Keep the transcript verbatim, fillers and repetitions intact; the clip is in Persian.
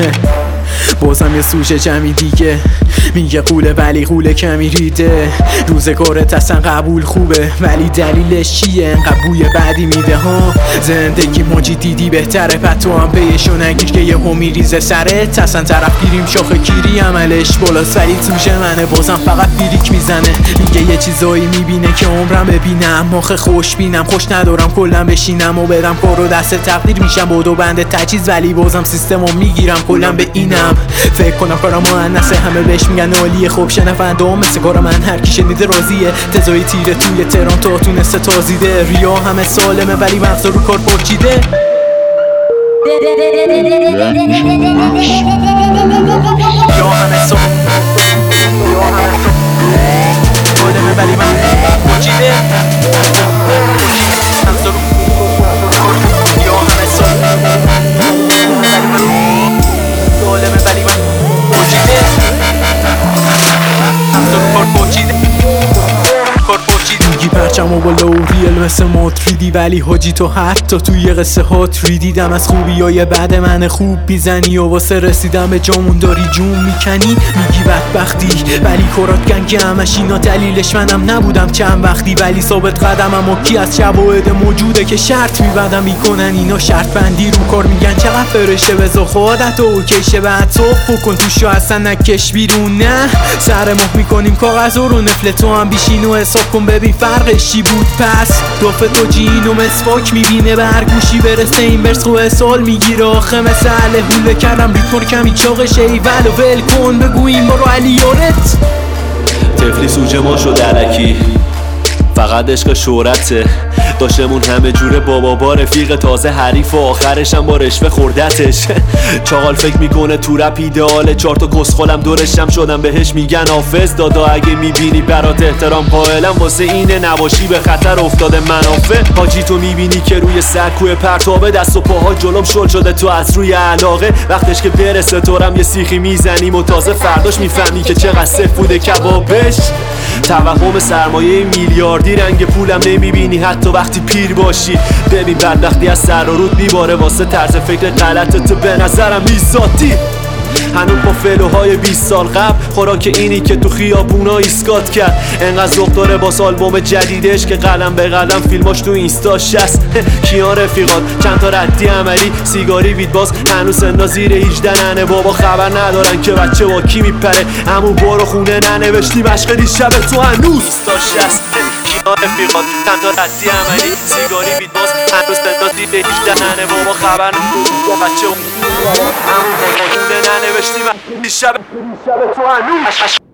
بازم یه سوژه جمعی دیگه میگه قوله ولی قوله کمی ریده. روزگارت اصلا قبول خوبه ولی دلیلش چیه؟ انقدر بوی بعدی میده ها. زندگی موجی دیدی بهتره پد تو هم بهشو نگیر که یه هم میریزه سرت. اصلا طرف گیریم شاخه کیری عملش بالاست ولی سوژه منه بازم فقط بیریک میزنه. میگه یه چیزایی میبینه که عمرم ببینم. مخ خوش بینم خوش ندارم کلم بشینم و بدم کارو دست تقدیر میشم بودو بند تجهیز ولی بازم سیستمو میگیرم کلم به اینم. فکر کنم کارم مؤنثه همه بهش میگن عالیه. خوب شنونده هم مثل کار من هر کی شنیده راضیه. تزای تیره توی تهران تا تونسته تازیده. ریا همه سالمه ولی مغز رو کار پرچیده. یا همه سالمه ولی من پرچیده. یا همه سالمه ولی من میگی پرچم و با لوریل مثل ماتریدی ولی حاجی تو حتی توی قصه ها تری دیدم از خوبی های بعد من خوب بیزنی و واسه رسیدم به جامون داری جون میکنی. میگی بدبختی ولی کرات گنگی همش اینا دلیلش منم نبودم چند وقتی ولی ثابت قدمم و کی از شواهد موجوده که شرط میبندم میکنن اینا شرط بندی رو کار میگن چقدر فرشه بزا خودت و اوکیشه بعد صف بکن توشو اصلا نکش بیرون. نه سر مخ میکنیم کاغذ رو نفل تو هم بیشین و حساب کن ببین فرقش چی بود. پس دفعه تو جین و مسواک میبینه برگوشی برسه این برس خواه سال میگیره آخه مثل عله هوله کردم ریتمور کمی چاقش ایول و ول کن بگو این بارو علی یارت. تفلی سوجه ما شد علکی فقط عشق شهرته. داشتمون همه جوره بابا با رفیق تازه حریف و آخرش هم با رشوه خوردتش. چاقال فکر میکنه تو رپ ایدئاله چهار تا کسخلم دورشم شدم بهش میگن حافظ دادا اگه میبینی برات احترام قائلم واسه اینه نباشی به خطر افتاده منافع. حاجی تو میبینی که روی سکوی پرتابه دست و پاها جلوم شل شده تو از روی علاقه. وقتش که برسه تورم یه سیخی میزنیم و تازه فرداش میفهمی که چقدر سفت بوده کبابش. توهم سرمایه میلیاردی رنگ پولم نمیبینی حتی وقتی پیر باشی. ببین بدبختی از سر و رود میباره واسه طرز فکر غلطت به نظرم بی‌ذاتی. هنوز با فلوهای بیست سال قبل خوراک اینی که تو خیابونا ایسکات کرد. انقدر ذوق داره با آلبوم جدیدش که قلم به قلم فیلماش تو اینستاش هست. کیان رفیقات چند تا ردی عملی سیگاری وید باز هنوز سنا زیر هجده ننه بابا خبر ندارن که بچه با کی میپره. همون برو خونه ننوشتی مشق دیشب تو هنوز اینستاش هست. کیان رفیقات چند تا ردی عملی سیگاری وید باز هنوز سنا زیر هجده ننه بابا خبر ندارن بچه همون برو خونه ننوشتی دیشب تو هنوز